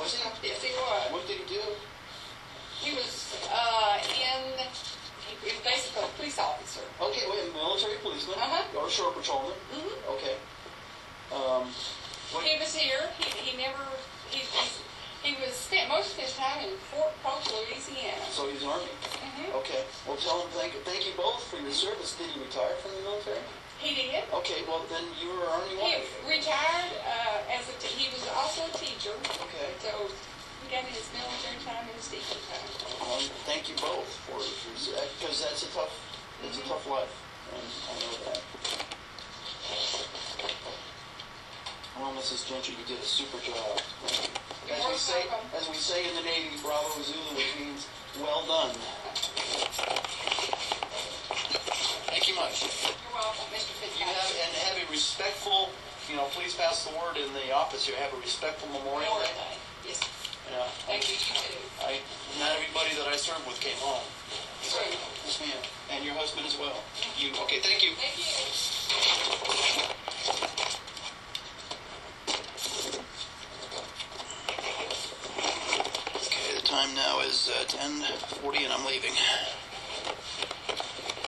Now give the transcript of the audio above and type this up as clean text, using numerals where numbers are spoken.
Was he? Yes, he was. What did he do? He was he was basically a police officer. Okay, wait, a military policeman? Uh-huh. Or a shore patrolman? Mm-hmm. Okay. He was here. He never, he was spent most of his time in Fort Polk, Louisiana. So he's Army? Mm-hmm. Okay. Well, tell him thank you both for your service. Did he retire from the military? He did. Okay, well, then you were Army He wife. retired he was also a teacher. Okay. So he got his military time and his teaching time. Well, thank you both for because that's a tough, it's a tough life, and I know that. Well, Mrs. Gentry, you did a super job. As we say in the Navy, Bravo Zulu, which means well done. Thank you much. You're welcome, Mr. Fitzpatrick. Have a respectful, please pass the word in the office here. Have a respectful Memorial Day. Yes. Yeah. Thank you, you too. Not everybody that I served with came home. True. Yes, ma'am. And your husband as well. Okay, thank you. Thank you. Okay, the time now is 10:40 and I'm leaving.